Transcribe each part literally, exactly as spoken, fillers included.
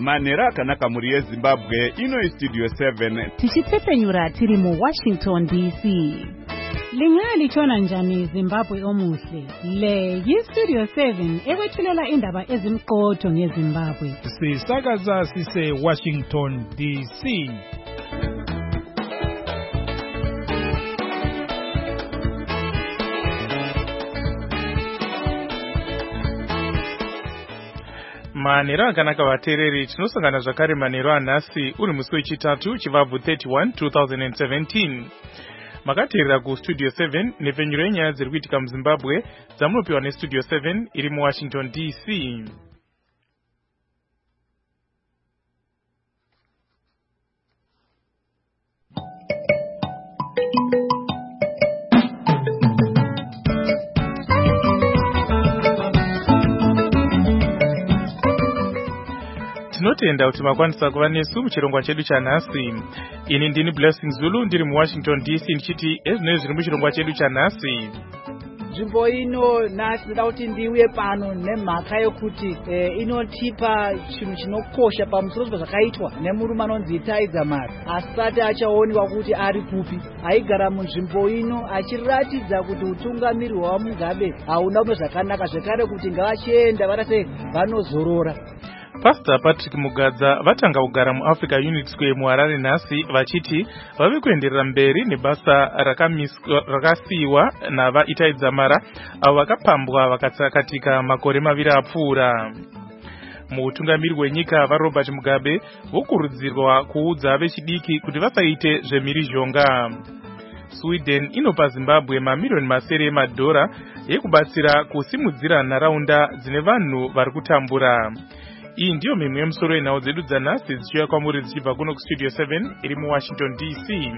Manera akanaka muri yeZimbabwe ino Studio seven. Tichitsepenyura tiri mu Washington D C. Lingali chona njani Zimbabwe omuhle. Le yi Studio seven ekwethulela indaba ezimqotho ngeZimbabwe. Sisakaza sise Washington D C. Manera akanaka vateereri tinosangana zvakare manero anhasi uri musi wechitatu chivabvu thirty-one twenty seventeen. Makateerera kuStudio seven nepfenyuro yenyaya dziri kuitika muZimbabwe dzamunopiwa neStudio seven iri muWashington D C. Tinotenda kuti makwanisa kuva nesu muchirongwa chedu chanhasi. Ini ndini Blessing Zulu ndiri muWashington D C ndichiti ezvinezvi zviri muchirongwa chedu chanhasi. Nzvimbo ino nhasi ndinoda kuti ndiuye pano nemhaka yokuti eh, inotipa chinhu chinokosha pamusoro pezvakaitwa nemurume anonzi Itai Dzamara asati achaonekwa kuti ari kupi. Aigara munzvimbo ino achiratidza kuti utungamiri hwaMugabe hauna kumira zvakanaka, zvekare kuti ngavachienda varase vanozorora. Pastor Patrick Mugadza vatanga kugara muAfrica Unity Square muHarare nhasi vachiti vave kuenderera mberi nebasa rakasiyiwa navaItai Dzamara avo vakapambwa vakatsakatika makore maviri apfuura. Muutungamiri hwenyika vaRobert Mugabe vokurudzirwa kuudza vechidiki kuti vasaite zvemhirizhonga. Sweden inopa Zimbabwe mamiliyoni masere emadhora ekubatsira kusimudzira nharaunda dzine vanhu vari kutambura. Iyi ndiyo mimwe yemusoro yenhau dzedu dzanhasi dzichiuya kwamuri dzichibva kuno kuStudio seven iri muWashington D C.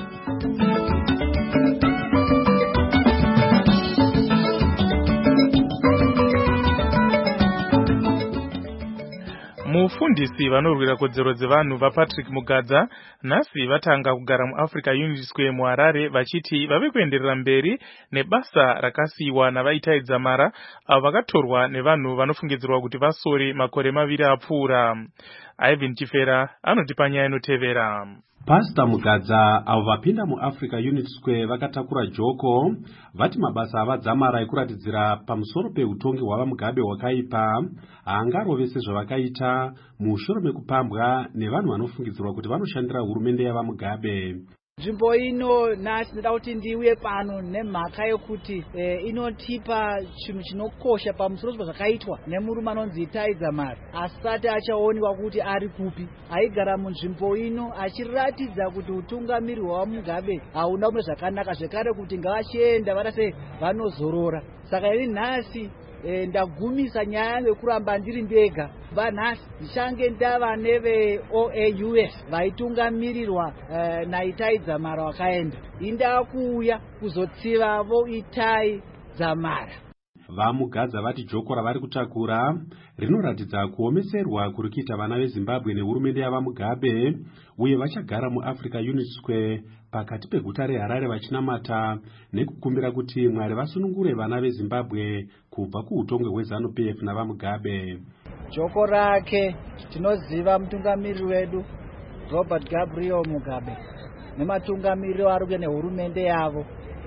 Mufundisi vanorwira kodzero dzevanhu vaPatrick Mugadza nhasi vatanga kugara muAfrica Unity Square muHarare vachiti vave kuenderera mberi nebasa rakasiyiwa navaItai Dzamara avo vakatorwa nevanhu vanofungidzirwa kuti vasori makore maviri apfuura. Ivan Chifera anotipa nyaya inotevera. Pastor Mugadza avo vapinda muAfrica Unity Square vakatakura joko vati mabasa avadzamara ekuratidzira pamusoro peutongi hwavaMugabe hwakaipa haangarovese zvavakaita mushure mekupambwa nevanhu vanofungidzirwa kuti vanoshandira hurumende yavaMugabe. Nzvimbo ino nhasi ndinoda kuti ndiuye pano nemhaka yokuti eh, inotipa chinhu chinokosha pamusoro pezvakaitwa nemurume anonzi Itai Dzamara asati achaonekwa kuti ari kupi. Aigara munzvimbo ino achiratidza kuti utungamiri hwaMugabe hauna kumira zvakanaka, zvekare kuti ngavachienda varase vanozorora. Saka ini nhasi E, ndagumisa nyaya yekuramba ndiri ndega. Vanhasi ndichange ndava neveO A U S vaitungamirirwa e, naItai Dzamara wakaenda. Indakuuya kuzotsivavo Itai Dzamara. VaMugadza vati joko ravari kutakura rinoratidza kuomeserwa kuri kuita vana veZimbabwe nehurumende yavaMugabe, uye vachagara muAfrica Unity Square pakati peguta reHarare vachinamata nekukumbira kuti Mwari vasunungure vana veZimbabwe kubva kuutongi hweZANU P F navaMugabe. Joko rake tinoziva mutungamiri wedu Robert Gabriel Mugabe nematungamiriro ari kuita nehurumende yavo.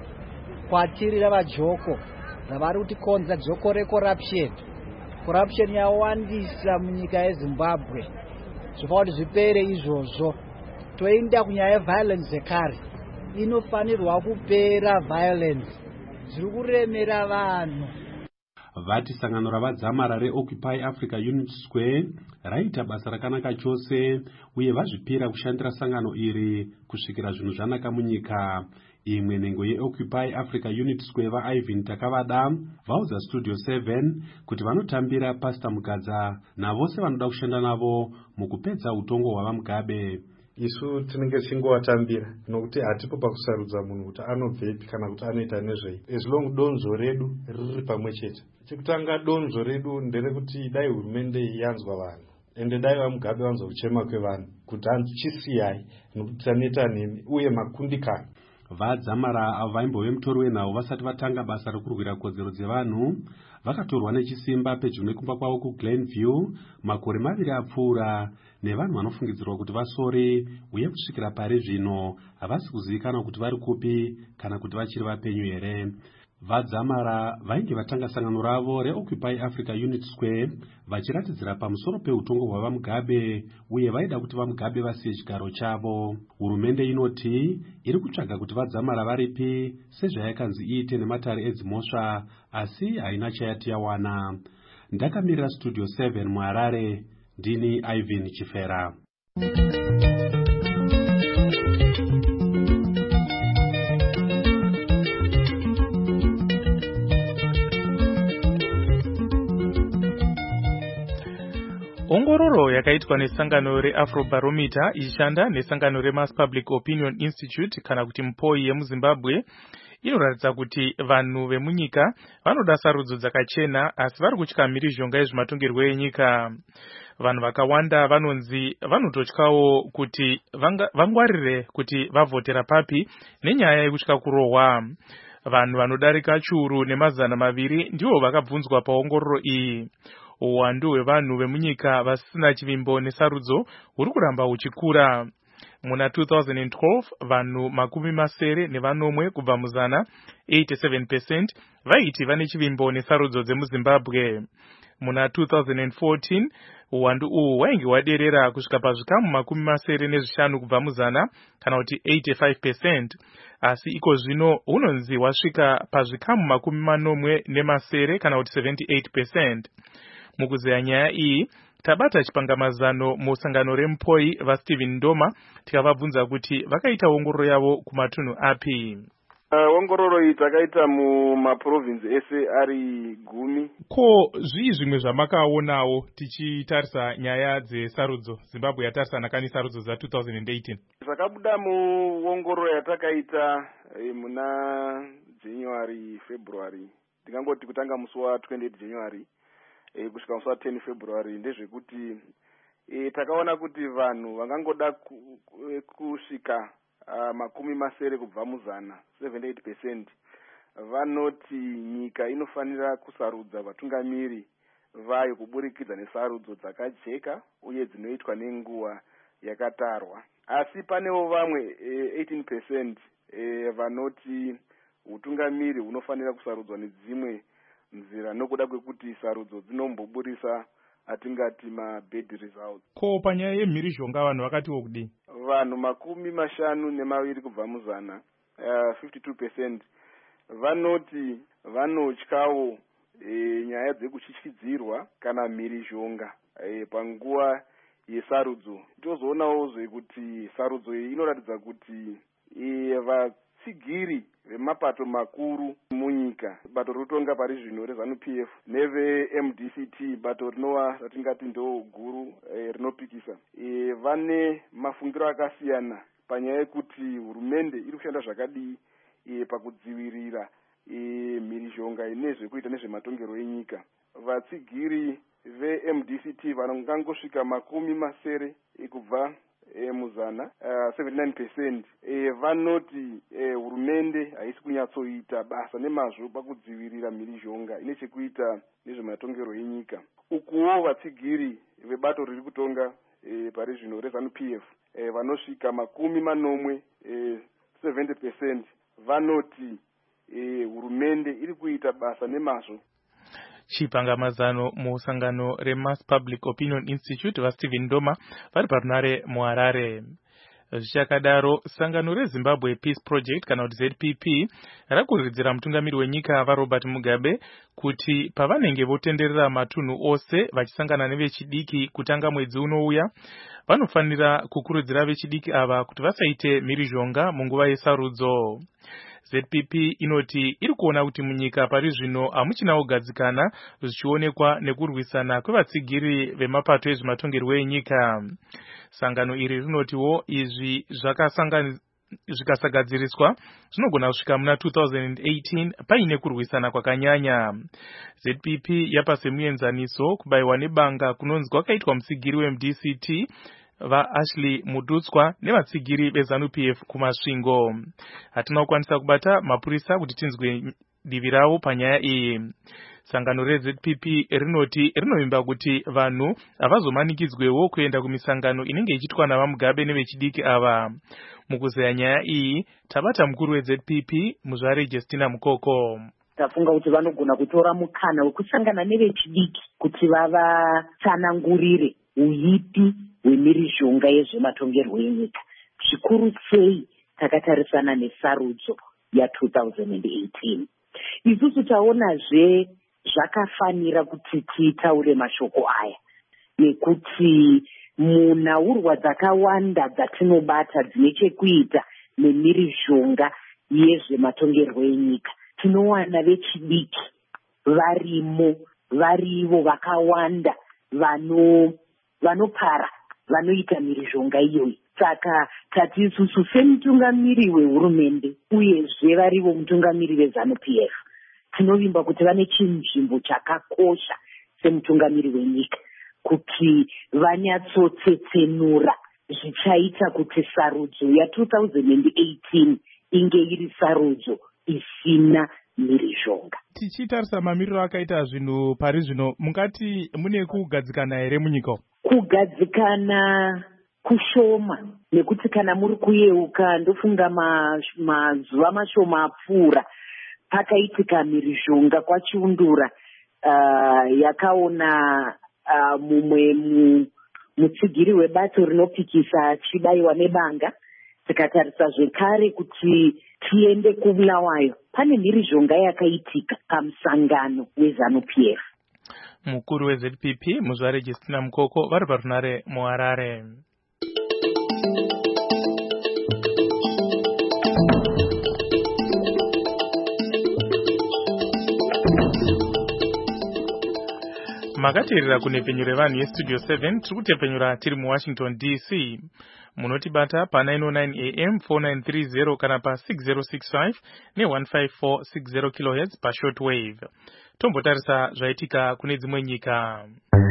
Kwatiri rava joko ravari kuti konza joko recorruption. Corruption yawandisa munyika yeZimbabwe. Zvofanira kuti zvipere izvozvo. Toenda kunyaya yeviolence zvekare. Inofanirwa kupera violence. Zviri kuremera vanhu. Vati sangano ravadzamara reOccupy Africa Unity Square raita basa rakanaka chose, uye vazvipira kushandira sangano iri kusvikira zvinhu zvanaka munyika. Imwe nhengo yeOccupy Africa Unity Square vaIvan Takavada vaudza Studio seven kuti vanotambira Pastor Mugadza navose vanoda kushanda navo mukupedza utongo hwavaMugabe. Isu tinenge tichingovatambira nokuti hatipo pakusarudza munhu kuti anobvepi kana kuti anoita nezvei. As long donzo redu riri pamwe chete. Chekutanga donzo redu nderekuti dai hurumende yanzwa vanhu ende dai vaMugabe vanzwa kuchema kwevanhu kuti hanzichisiyai nokuti taneta nemi uye makundikana. vadzamara avo vaimbove mutori wenhau vasati vatanga basa rekurwira kodzero dzevanhu vakatorwa nechisimba pedyo nekumba kwavo kuGlenview makore maviri apfuura nevanhu vanofungidzirwa kuti vasori uye kusvikira pari zvino havasi kuzivikanwa kuti vari kupi kana kuti vachiri vapenyu here. Vadzamara vainge vatanga sangano ravo reOccupy Africa Unit Square vachiratidzira pamusoro peutongo hwavaMugabe uye vaida kuti vaMugabe vasiye chigaro chavo. Hurumende inoti iri kutsvaga kuti vadzamara varipi sezvayakanzi iite nematare edzimhosva asi haina chayati yawana. Ndakamirira Studio seven muHarare, ndini Ivan Chifera. Ongororo yakaitwa nesangano reAfrobarometer ichishanda nesangano reMass Public Opinion Institute kana kuti MPOI yemuZimbabwe inoratidza kuti vanhu vemunyika vanoda sarudzo dzakachena asi vari kutya mhirizhonga yezvematongerwo enyika. Vanhu vakawanda vanonzi vanototyawo kuti vangwarire kuti vavhotera papi nenyaya yekutya kurohwa. Vanhu vanodarika chiuru nemazana maviri ndivo vakabvunzwa paongororo iyi. Uwandu hwevanhu vemunyika vasina chivimbo nesarudzo huri kuramba huchikura. Muna two thousand twelve vanhu makumi masere nevanomwe kubva muzana eighty-seven percent vaiti vane chivimbo nesarudzo dzemuZimbabwe. Muna two thousand fourteen uwandu uhu hwainge hwaderera kusvika pazvikamu makumi masere nezvishanu kubva muzana kana kuti eighty-five percent asi iko zvino hunonzi hwasvika pazvikamu makumi manomwe nemasere kana kuti seventy-eight percent. Mukuzeya nyaya iyi tabata chipangamazano musangano reMPOI vaStephen Ndoma tikavabvunza kuti vakaita ongororo yavo kumatunhu api. Uh, ongororo iyi takaita mumaprovinsi ese ari gumi. Ko zvii zvimwe zvamakaonawo tichitarisa nyaya dzesarudzo Zimbabwe yatarisana kani sarudzo za two thousand eighteen? Zvakabuda muongororo yatakaita eh, muna January February ndingangoti kutanga musi wa twenty-eight January E, kusvika musi wa ten February ndezvekuti e, takaona kuti vanhu vangangoda ku, kusvika uh, makumi masere kubva muzana seventy-eight percent vanoti nyika inofanira kusarudza vatungamiri vayo kuburikidza nesarudzo dzakajeka uye dzinoitwa nenguva yakatarwa. Asi panewo vamwe e, eighteen percent e, vanoti utungamiri hunofanira kusarudzwa nedzimwe nzira nokuda kwekuti sarudzo dzinomboburisa atingati mabad results. Ko panyaya yemhirizhonga vanhu vakatiwo kudii? Vanhu makumi mashanu nemaviri kubva muzana uh, fifty-two percent vanoti vanotyawo e, nyaya dzekutyityidzirwa kana mhirizhonga e, panguva yesarudzo. Tozoonawo zvekuti sarudzo iyi inoratidza kuti e, vatsigiri vemapato makuru munyika, bato rotonga pari zvino reZANU P F neve-M D C T, bato rinova ratingati ndo guru e, rinopikisa e, vane mafungiro akasiyana panyaya yekuti hurumende iri kushanda zvakadii e, pakudzivirira e, mhirizhonga inezvekuita nezvematongero enyika. Vatsigiri ve-M D C T vanongangosvika makumi masere e, kubva E, muzana uh, seventy-nine percent e, vanoti e, hurumende haisi kunyatsoita basa nemazvo pakudzivirira mhirizhonga ine chekuita nezvematongero enyika. Ukuwo vatsigiri vebato riri kutonga e, pari zvino reZANU P F e, vanosvika makumi manomwe e, seventy percent vanoti e, hurumende iri kuita basa nemazvo. Chipangamazano musangano reMass Public Opinion Institute vaStephen Ndoma vari parunare muHarare. Zvichakadaro sangano reZimbabwe Peace Project kana kuti Z P P rakuridzira mutungamiri wenyika vaRobert Mugabe kuti pavanenge votenderera matunhu ose vachisangana nevechidiki kutanga mwedzi unouya vanofanira kukurudzira vechidiki ava kuti vasaite mhirizhonga munguva yesarudzo. Z P P inoti iri kuona kuti munyika pari zvino hamuchina kugadzikana zvichionekwa nekurwisana kwevatsigiri vemapato ezvematongerwo enyika. Sangano iri rinotiwo izvi zvikasagadziriswa zvinogona kusvika muna two thousand eighteen paine kurwisana kwakanyanya. Z P P yapa semuenzaniso kubayiwa nebanga kunonzi kwakaitwa musigiri weM D C T vaAshley Mudutswa nevatsigiri veZANU P F kumasvingo. Hatina kukwanisa kubata mapurisa kuti tinzwe divi ravo panyaya iyi. Sangano reZ P P rinoti rinovimba kuti vanhu havazomanikidzwewo kuenda kumisangano inenge ichitwa navaMugabe nevechidiki ava. Mukuzeya nyaya iyi tabata mukuru weZ P P Muzvare Justina Mukoko. Tafunga kuti vanogona kutora mukana wekusangana nevechidiki kuti vavatsanangurire uipi hwemirizhonga yezvematongerwo enyika. Zvikuru sei takatarisana nesarudzo ya two thousand eighteen. Isusu taonazve zvakafanira kuti titaure mashoko aya nekuti munhaurwa dzakawanda dzatinobata dzine chekuita nemirizhonga yezvematongerwo enyika tinowana vechidiki varimo varivo vakawanda vano vanopara vanoita mirizhonga iyoyi. Saka tati isusu semutungamiri wehurumende uyezve varivo mutungamiri weZANU P F tinovimba kuti vane chinzvimbo chakakosha semutungamiri wenyika kuti vanyatsotsetsenura zvichaita kuti sarudzo ya two thousand eighteen inge iri sarudzo isina mirizhonga. Tichitarisa mamiriro akaita zvinhu pari zvino, mungati mune kugadzikana here munyika? Kugadzikana kushoma, nekuti kana muri kuyeuka ndofunga mazuva mashoma apfuura pakaitika mirizhonga kwachiundura uh, yakaona uh, mumwe mutsigiri webato rinopikisa achibaiwa nebanga. Tikatarisa zvekare kuti tiende kuBulawayo pane mirizhonga yakaitika pamusangano weZANU P F. Mukuru weZ P P Muzvare Justina Mukoko vari parunare muHarare. Makateerera kunepfenyuro yevanhu yestudio seven tiri kutepfenyura tiri muWashington D C. Munotibata pa nine oh nine A M four nine three zero kana pa six zero six five ne one five four six zero kilohertz pa shortwave. Tombotarisa zvaitika kune dzimwe nyika.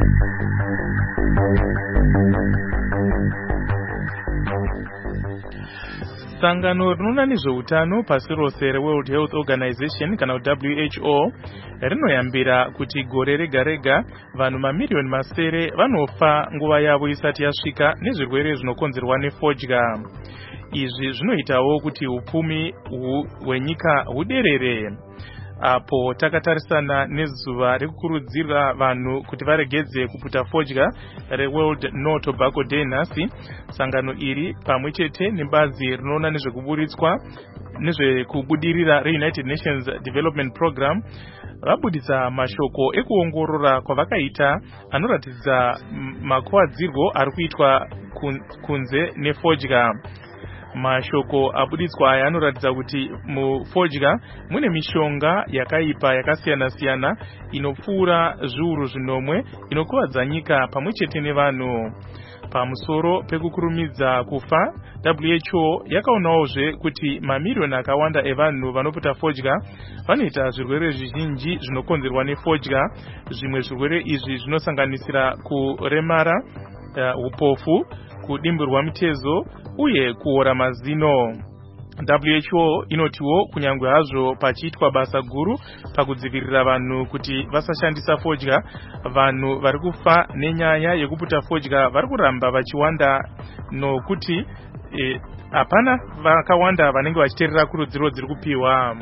Sangano rinoona nezveutano pasi rose reWorld Health Organization kana W H O rinoyambira kuti gore rega rega vanhu mamiriyoni masere vanofa nguva yavo isati yasvika nezvirwere zvinokonzerwa nefodya. Izvi zvinoitawo kuti upfumi hwenyika huderere. Apo takatarisana nezuva rekukurudzira vanhu kuti varegedze kuputa fodya reWorld No Tobacco Day nhasi. Sangano iri pamwechete nebazi rinoona nezvekuburitswa nezvekubudirira reUnited Nations Development Program vabudisa mashoko ekuongorora kwavakaita anoratidza makuwadzirwo ari kuitwa kunze nefodya. Mashoko abuditswa aya anoratidza kuti mufodya mune mishonga yakaipa yakasiyana siyana inopfuura zviuru zvinomwe inokuvadza nyika pamwechete nevanhu. Pamusoro pekukurumidza kufa, W H O yakaonawozve kuti mamiriyoni akawanda evanhu vanoputa fodya vanoita zvirwere zvizhinji zvinokonzerwa nefodya. Zvimwe zvirwere izvi zvinosanganisira kuremara, uh, upofu, kudimburwa mitezo uye kuora mazino. W H O inotiwo kunyangwe hazvo pachiitwa basa guru pakudzivirira vanhu kuti vasashandisa fodya, vanhu vari kufa nenyaya yekuputa fodya vari kuramba vachiwanda nokuti eh, hapana vakawanda vanenge vachiteerera kurudziro dziri kupiwa.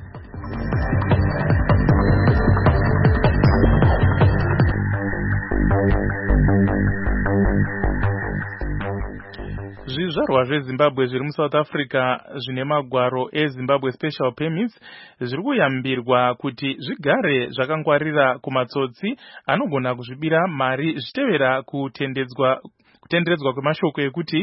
Zvizvarwa zveZimbabwe zviri muSouth Africa zvine magwaro eZimbabwe Special Permits zviri kuyambirwa kuti zvigare zvakangwarira kumatsotsi anogona kuzvibira mari zvichitevera kutendedzwa kutenderedzwa kwemashoko ekuti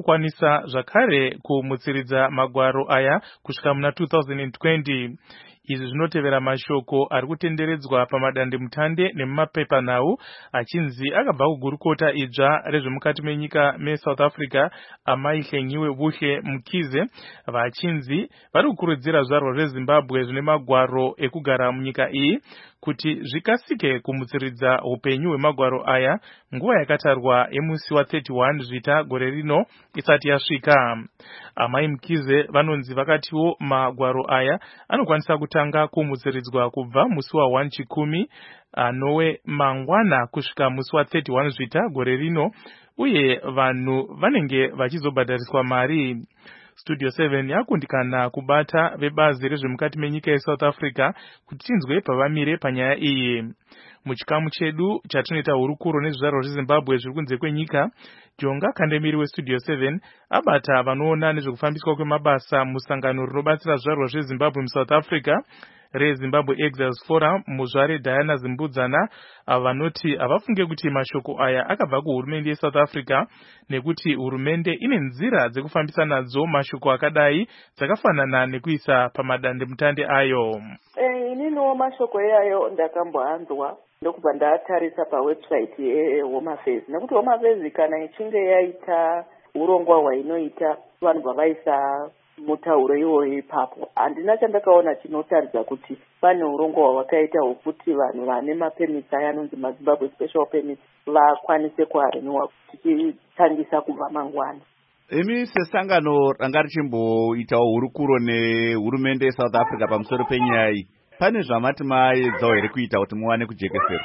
zvavakwanisa zvakare kumutsiridza magwaro aya kusvika muna two thousand twenty. izvi zvinotevera mashoko ari kutenderedzwa pamadande mutande nemumapepanhau achinzi akabva kugurukota idzva rezvemukati menyika meSouth Africa amai Hlengiwe Buhle Mkhize vachinzi vari kukurudzira zvizvarwa zveZimbabwe zvine magwaro ekugara munyika iyi kuti zvikasike kumutsiridza upenyu hwemagwaro aya nguva yakatarwa yemusi wa thirty one zvita gore rino isati yasvika. Amai Mkhize vanonzi vakatiwo magwaro aya anokwanisa kutanga kumutsiridzwa kubva musi wa one chikumi anove mangwana kusvika musi wa thirty one zvita gore rino, uye vanhu vanenge vachizobhadhariswa mari. Studio seven yakundikana kubata vebazi rezvemukati menyika yeSouth Africa kuti tinzwe pavamire panyaya iyi. Muchikamu chedu chatinoita hurukuro nezvizvarwa zveZimbabwe zviri kunze kwenyika, Jonga Kandemiri weStudio seven abata vanoona nezvekufambiswa kwemabasa musangano rinobatsira zvizvarwa zveZimbabwe muSouth Africa reZimbabwe Exiles Forum, muzvare Diana Zimbudzana, vanoti havafunge kuti mashoko aya akabva kuhurumende yeSouth Africa nekuti hurumende ine nzira dzekufambisa nadzo mashoko akadai dzakafanana nekuisa pamadande mutande ayo. Eh, ininiwo mashoko eyayo ndakambohanzwa ndokubva ndatarisa pawebsite yeHome Affairs, nekuti Home Affairs kana ichinge yaita urongwa hwainoita vanhu vavaisa mutauro iwoyo ipapo, handina chandakaona chinotaridza kuti pane urongwa hwakaita hwokuti vanhu vane mapemits aya anonzi maZimbabwe special permits vakwanise kuhareniwa tichitangisa kubva mangwana. Imi sesangano ranga richimboitawo hurukuro nehurumende yeSouth Africa pamusoro penyaya iyi, pane zvamati maedzawo here kuita kuti muwane kujekeserwa?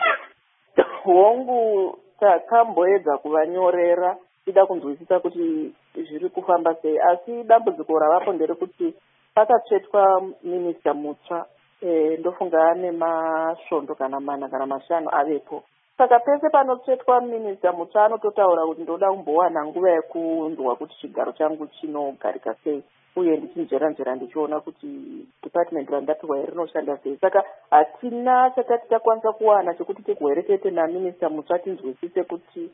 Hongu takamboedza kuvanyorera tida kunzwisisa kuti zviri kufamba sei, asi dambudziko ravapo nderekuti pakatsvetwa minista mutsva, e, ndofunga ane masvondo kana mana kana mashanu avepo. Saka pese panotsvetwa minista mutsva anototaura kuti ndoda kumbowana nguva yekunzwa kuti chigaro changu chinogarika sei, uye ndichinjera-njera ndichiona kuti department randapiwa rinoshanda sei. Saka hatina chakati takwanisa kuwana chekuti tigwerekete naminista mutsva tinzwisise kuti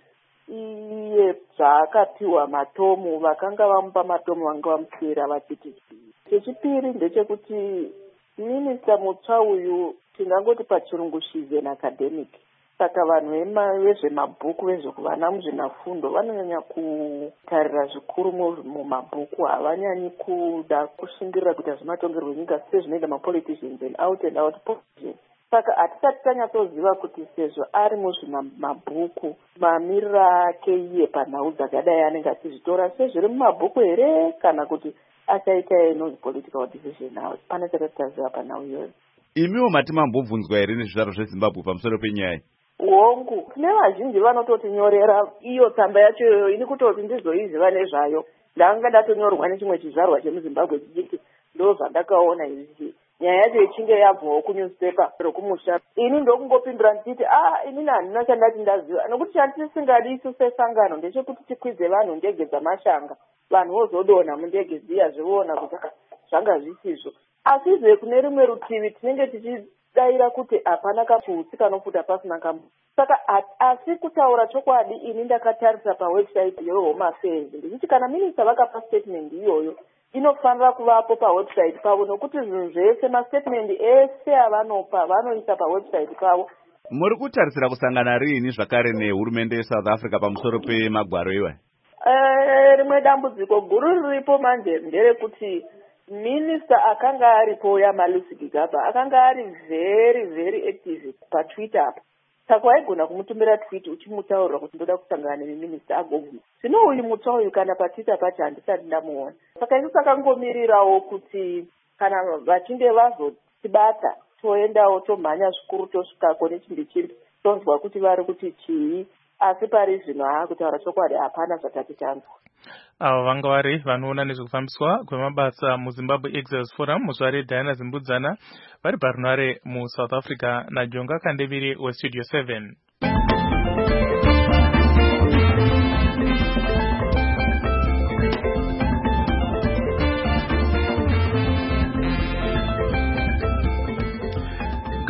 iye zvaakapiwa matomu vakanga vamupa matomu vanga vamusiyira vachiti. Chechipiri ndechekuti minista mutsva uyu tingangoti pachirungu she's an academic, saka vanhu vezvemabhuku vezvekuvana muzvinafundo vanonyanya kutarira zvikuru mumabhuku, havanyanyi kuda kushingirira kuita zvematongerwo enyika sezvinoita mapoliticians and out and out politicians. Saka hatisati tanyatsoziva kuti sezvo ari muzvimabhuku mamirira ake iye panhau dzakadai anenge achizvitora sezviri mumabhuku here kana kuti achaita inonzi political decision nawo. Pane chakati taziva panhau iyoyo. Imiwo mati mambobvunzwa here nezvizvarwa zveZimbabwe pamusoro penyaya? Hongu, kune vazhinji vanototinyorera iyo tsamba yacho iyoyo, ini kutoti ndizoiziva nezvayo. Ndanga ndatonyorwa nechimwe chizvarwa chemuZimbabwe chichiti ndo zvandakaona izvi. Nyaya yacho ichinge yabvawo kunewspaper rokumusha, ini ndokungopindura ndichiti ah inini handina chandati ndaziva, nokuti chantisingadi isu sesangano ndechekuti tikwize vanhu ndege dzamashanga, vanhu vozodonha mundege dziya zvivoona kuti zvanga zvisizvo. Asizve kune rimwe rutivi tinenge tichidaira kuti hapana kachiutsi kanofuta pasina kamwe. Saka asi kutaura chokwadi, ini ndakatarisa pawebsite yeHome Affairs ndichiti kana minista vakapa statement iyoyo inofanira kuvapo pawebsite pavo, nokuti zvinhu zvese mastatement ese avanopa vanoisa pawebsite pavo. Muri kutarisira kusangana rini zvakare nehurumende yeSouth Africa pamusoro pemagwaro iwayo? Eh, rimwe dambudziko guru riripo manje nderekuti minista akanga aripo yaMalusi Gigaba akanga ari very very active paTwitter apa. Saka waigona kumutumira tweet uchimutaurira kuti ndoda kusangana neminista agobvuma. Zvino uyu mutsva uyu kana paTwitter pacho handisati ndamuona. Saka isu takangomirirawo kuti kana vachinge vazotibata toendawo tomhanya zvikuru tosvikako nechimbi chimbi tonzwa kuti vari kuti chii, asi pari zvino haa kutaura chokwadi hapana zvatati tanzwa. Ava vanga vari vanoona nezvekufambiswa kwemabasa muZimbabwe Exiles Forum, muzvare Diana Zimbudzana, vari parunare muSouth Africa, naJonga Kandemiri weStudio seven.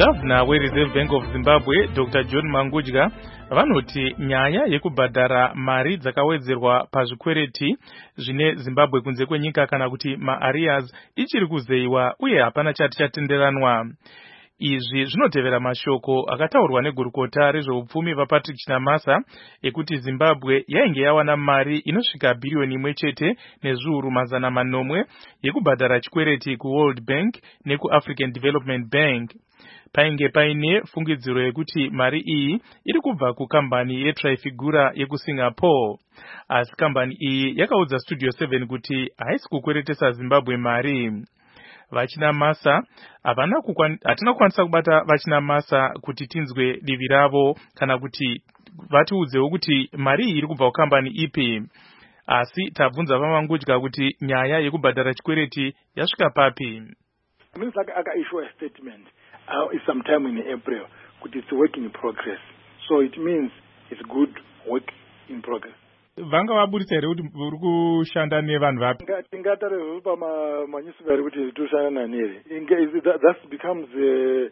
Governor weReserve Bank of Zimbabwe Doctor John Mangudya vanoti nyaya yekubhadhara mari dzakawedzerwa pazvikwereti zvine Zimbabwe kunze kwenyika kana kuti maarrears ichiri kuzeyiwa uye hapana chati chatenderanwa. Izvi zvinotevera mashoko akataurwa negurukota rezveupfumi vaPatrick Chinamasa ekuti Zimbabwe yainge yawana mari inosvika bhiriyoni imwe chete nezviuru mazana manomwe yekubhadhara chikwereti kuWorld Bank nekuAfrican Development Bank. Painge paine fungidziro yekuti mari iyi iri kubva kukambani yeTrifigura yekuSingapore. Asi kambani iyi yakaudza Studio seven kuti haisi kukweretesa Zimbabwe mari. Vachinamasa havana hatina kukwanisa kubata Vachinamasa kuti tinzwe divi ravo kana kuti vatiudzewo kuti mari iyi iri kubva kukambani ipi. Asi tabvunza vaMangudya kuti nyaya yekubhadhara chikwereti yasvika papi. Minister aka issue a statement uh, it's sometime in April kuti it's work in progress, so it means it's good work in progress. Vanga vaburitsa here kuti uri kushanda nevanhu vapi? Tingatare pamanyusivari kuti toshanda nani here. That becomes uh,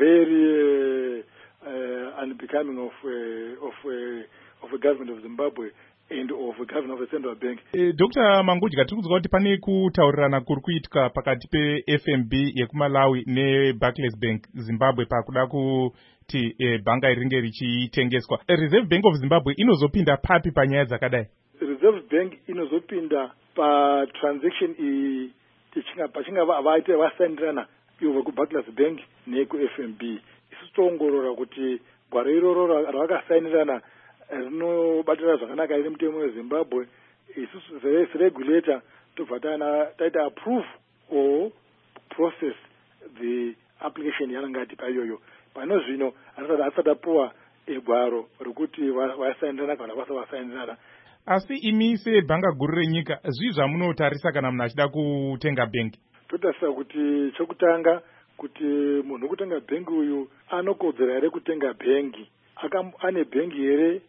very uh, uh, unbecoming of uh, of uh, of the government of Zimbabwe and of the governor of the central bank. Eh, Doctor Mangudya, tiri kuzwa kuti pane kutaurirana kuri kuitika pakati pe-F N B yekuMalawi neBarclays Bank Zimbabwe pakuda kuti eh, bhanga ringe richitengeswa. Reserve Bank of Zimbabwe inozopinda papi panyaya dzakadai? Reserve Bank inozopinda pa transaction i tichinga pachinga vaite vasaindirana ivo kuBarclays Bank neku-F N B. Isusu toongorora kuti gwaro iroro ravakasainirana rinobatira zvakanaka iri mutemo weZimbabwe. Isusu seregulator tobva taita approve or process the application yananga ati payoyo. Pano zvino asati apuwa egwaro rekuti vasaindirana kana vasavasaindirana. Asi imi sebhanga guru renyika zvii zvamunotarisa kana munhu achida kutenga bhengi? Totarisa kuti chekutanga kuti munhu kutenga bhengi uyu anokodzera here kutenga bhengi, ane bhengi here,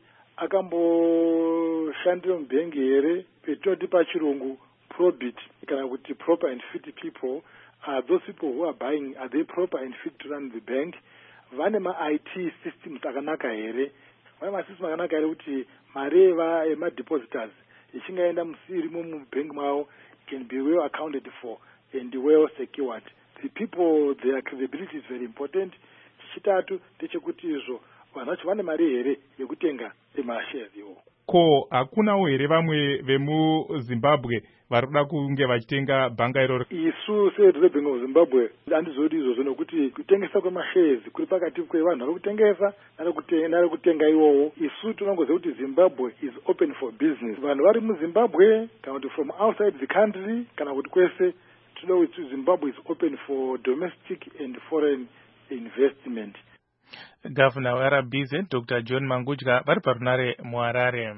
akamboshandira mubhengi here, petinoti pachirungu probit kana kuti proper and fit people. Are those people who are buying, are they proper and fit to run the bank? Vane ma-I T systems akanaka here, vane ma-system akanaka here kuti mari ema-depositors ichingaenda musirimo mubhengi mavo can be well accounted for and well secured. The people, their credibility is very important. Chichitatu ndechekuti izvo vanhu vacho vane mari here yekutenga emashares iwo. Ko hakunawo here vamwe vemuZimbabwe vari kuda kunge vachitenga bhanga iroro? Isu seReserve Bank of Zimbabwe handizodi izvozvo nokuti kutengesa kwemashezi kuri pakati kwevanhu vari kutengesa nari kutenga iwowo. Isu tinongoziva kuti Zimbabwe is open for business. Vanhu vari muZimbabwe kana kuti from outside the country kana kuti kwese tinoda kuti Zimbabwe is open for domestic and foreign investment. Governor weR B Z Doctor John Mangudya vari parunare muHarare.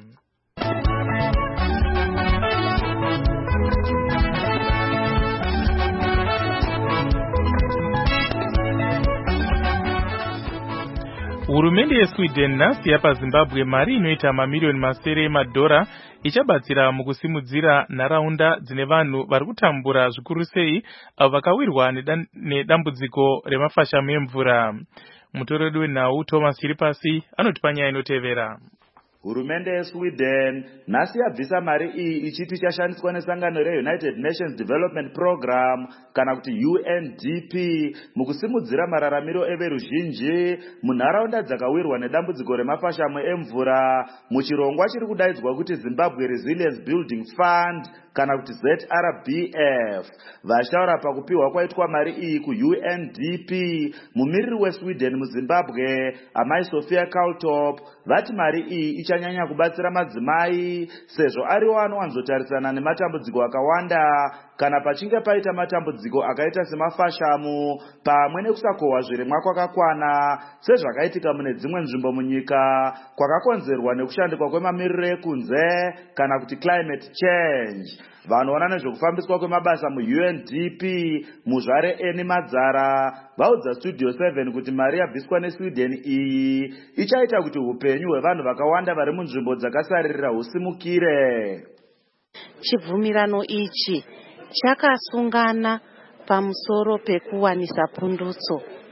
Hurumende yeSweden nhasi yapa Zimbabwe mari inoita mamiliyoni masere emadhora ichabatsira mukusimudzira nharaunda dzine vanhu vari kutambura zvikuru sei avo vakawirwa nedambudziko remafashamu emvura. Mutoredu wenhau Thomas Chiripasi anotipa nyaya inotevera. Hurumende yeSweden nhasi yabvisa mari iyi ichiti ichashandiswa nesangano reUnited Nations Development Program kana kuti U N D P mukusimudzira mararamiro everuzhinji munharaunda dzakawirwa nedambudziko remafashamu emvura muchirongwa chiri kudaidzwa kuti Zimbabwe Resilience Building Fund kana kuti Z R B F. Vashaura pakupiwa kwaitwa mari iyi kuU N D P mumiriri weSweden muZimbabwe amai Sophia Kaltop vati mari iyi ichanyanya kubatsira madzimai sezvo ariwo anowanzotarisana nematambudziko akawanda kana pachinge paita matambudziko akaita semafashamu pamwe nekusakohwa zvirimwa kwakakwana sezvakaitika mune dzimwe nzvimbo munyika kwakakonzerwa nekushandikwa kwemamiriro ekunze kana kuti climate change. Vanoona nezvekufambiswa kwemabasa muU N D P muzvare Eni Madzara vaudza Studio seven kuti mari yabviswa neSweden iyi ichaita kuti upenyu hwevanhu vakawanda vari munzvimbo dzakasaririra husimukire. Chibvumirano ichi chakasungana pamusoro pekuwanisa pundutso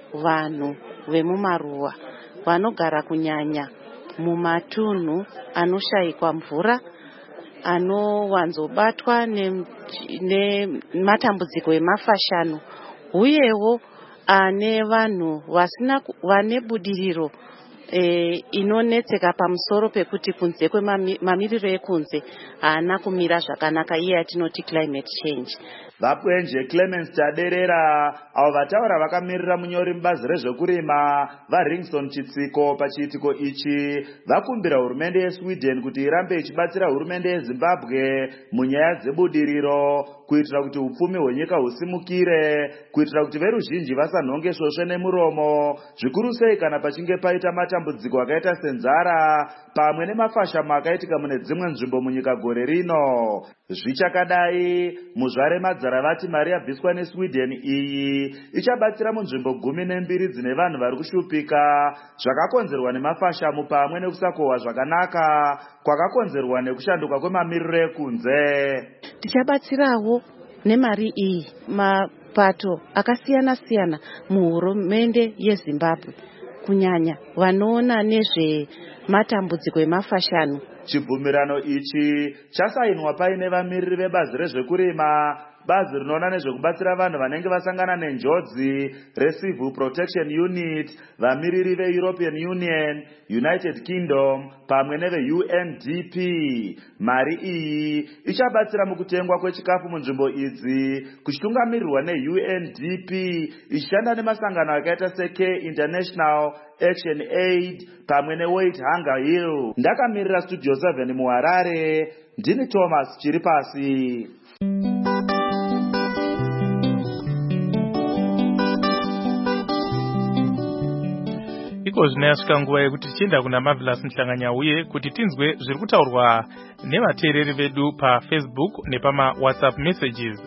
vanhu vemumaruwa vanogara kunyanya mumatunhu anoshayikwa mvura, anowanzobatwa nematambudziko emafashanu, uyewo ane vanhu vasina vane budiriro E, inonetseka pamusoro pekuti kunze kwemamiriro ekunze haana kumira zvakanaka, iye yatinoti climate change. Vapwenje Clemens Taderera avo vataura vakamirira munyori mubazi rezvekurima vaRingson Chitsiko pachiitiko ichi vakumbira hurumende yeSweden kuti irambe ichibatsira hurumende yeZimbabwe munyaya dzebudiriro kuitira kuti upfumi hwenyika husimukire, kuitira kuti veruzhinji vasanhonge svosve nemuromo, zvikuru sei kana pachinge paita matambudziko akaita senzara pamwe nemafashamo akaitika mune dzimwe nzvimbo munyika gore rino. Zvichakadai, muzvare madzara vati mari yabviswa neSweden iyi ichabatsira munzvimbo gumi nembiri dzine vanhu vari kushupika zvakakonzerwa nemafashamo pamwe nekusakohwa zvakanaka kwakakonzerwa nekushanduka kwemamiriro ekunze. Tichabatsirawo nemari iyi mapato akasiyana siyana muhurumende yeZimbabwe, kunyanya vanoona nezve matambudziko emafashanu. Chibvumirano ichi chasainwa paine vamiriri vebazi rezvekurima, bazi rinoona nezvekubatsira vanhu vanenge vasangana nenjodzi reCivil Protection Unit, vamiriri veEuropean Union, United Kingdom pamwe neveU N D P. Mari iyi ichabatsira mukutengwa kwechikafu munzvimbo idzi kuchitungamirirwa neU N D P ichishanda nemasangano akaita seCare International, Action Aid pamwe neWeight Hunger Hill. Ndakamirira Studio seven muHarare, ndini Thomas Chiripasi. Iko zvino yasvika nguva yekuti tichienda kuna Marvelous Mhlanganyauye kuti tinzwe zviri kutaurwa nevateereri vedu paFacebook nepama WhatsApp messages.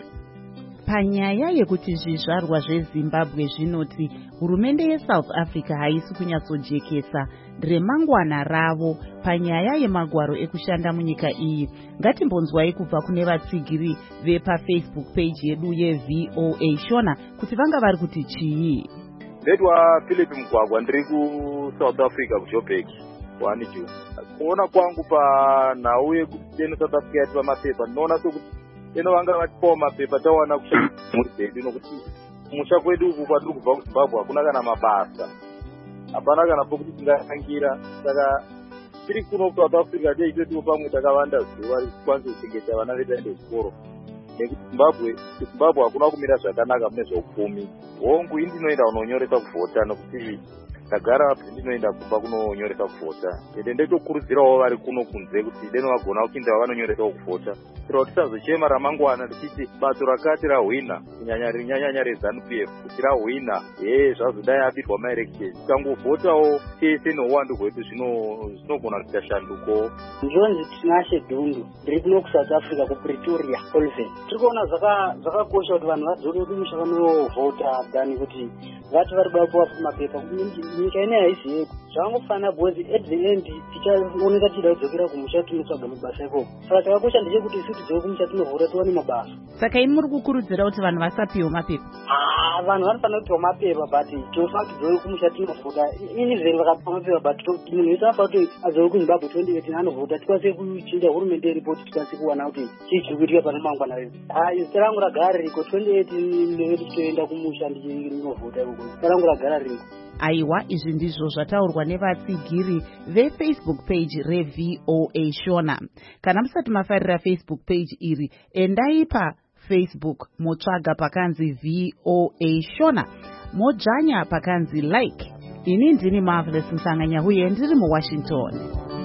Panyaya yekuti zvizvarwa zveZimbabwe zvinoti hurumende yeSouth Africa haisi kunyatsojekesa remangwana ravo panyaya yemagwaro ekushanda munyika iyi, ngatimbonzwai kubva kune vatsigiri vepaFacebook page yedu yeV O A Shona kuti vanga vari kuti chii. Ndetwa Philip Mugwagwa, ndiri kuSouth Africa kuJoburg one June. Kuona kwangu panhau yekuti deno South Africa yatipa mapepa, ndinoona sokuti deno vanga vatipawo mapepa tawana kushandisa mhuri dzedu, nokuti kumusha kwedu uku kwatiri kubva kuZimbabwe hakuna kana mabasa, hapana kana pokuti tingatangira. Saka tiri kuno kuSouth Africa tiitotiwo pamwe takavanda zuva tikwanise kuchengeta vana vedu vaende kuchikoro, nekuti Zimbabwe Zimbabwe hakuna kumira zvakanaka mune zveupfumi. Hongu indinoenda kunonyoresa kuvhota, nokuti ndagara apo ndinoenda kumba kunonyoresa kuvhota, ende ndotokurudzirawo vari kuno kunze kuti deno vagona kuchinda vanonyoresa kuvhota, kuitira kuti tisazochema ramangwana tichiti bato rakati rahwina, kunyanya rinyanyanya reZANU P F kuti rahwina, he zvazodai abirwa maelection. Tikangovhotawo tese nouwandu hwedu zvinogona kuita shanduko. Njonzi Tinashe Dundu, ndiri kuno kuSouth Africa kuPretoria, Colvin. Tiri kuona zvakakosha kuti vanhu vadzoke kumusha vanovhota dhani kuti vati vari kuda kuva mapepa. Nyika ine haisi zvangofanira because at the end tichaoneka tichida kudzokera kumusha tinotsvaga mabasa ikoko. Saka chakakosha ndechekuti isu tidzoke kumusha tinovhota tiwane mabasa. Saka ini muri kukurudzira kuti vanhu vasapiwa mapepa? Ah, vanhu vanofanira kupiwa mapepa, but tinofanira tidzoke kumusha tinovhota. Ini zvenyu vakapiwa mapepa, but munhu wese anofanira kuti adzoke kuZimbabwe twenty eighteen anovhota, tikwanise kuchinja hurumende iripo kuti tikwanise kuwana kuti chii chiri kuitika pane mangwana redu. Ah, zita rangu ragara riko twenty eighteen ndinoti toenda kumusha ndichinovhota ikoko. Zita rangu ragara riko. Aiwa, izvi ndizvo zvataurwa nevatsigiri veFacebook page reV O A Shona. Kana musati mafarira Facebook page iri, endai paFacebook motsvaga pakanzi V O A Shona, modzvanya pakanzi like. Ini ndini Marvelous Mhlanganyauye, ndiri muWashington.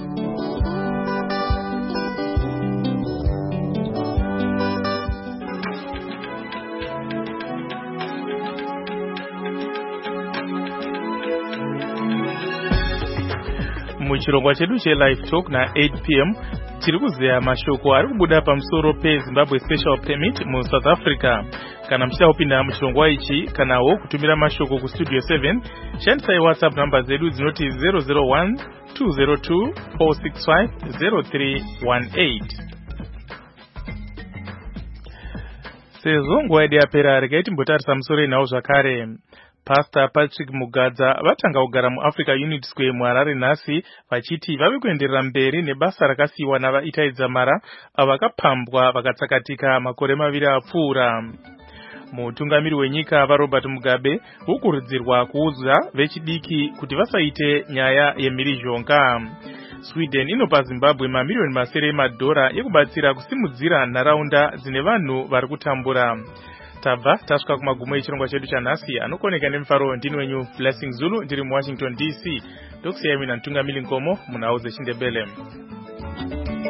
Muchirongwa chedu cheLive Talk na eight p m tiri kuzeya mashoko ari kubuda pamusoro peZimbabwe Special Permit muSouth Africa. Kana muchida kupinda muchirongwa ichi kanawo kutumira mashoko kuStudio seven, shandisai WhatsApp namba zedu dzinoti zero zero one two zero two four six five zero three one eight. Sezvo nguva yedu yapera regai timbotarisa musoro enhau zvakare. Pastor Patrick Mugadza vatanga kugara muAfrica Unity Square muHarare nhasi vachiti vave kuenderera mberi nebasa rakasiyiwa navaitaidzamara avakapambwa vakatsakatika makore maviri apfuura. Mutungamiri wenyika vaRobert Mugabe ukurudzirwa kuudza vechidiki kuti vasaite nyaya yemhirizhonga. Sweden inopa Zimbabwe mamiliyoni masere emadhora ekubatsira kusimudzira nharaunda dzine vanhu vari kutambura. Tabva tasvika kumagumo echirongwa chedu chanhasi. Anokoneka nemufaro ndini wenyu Blessing Zulu ndiri muWashington D C. Ndokusiyai mina Mtungamiri Nkomo munhau dzechindebele.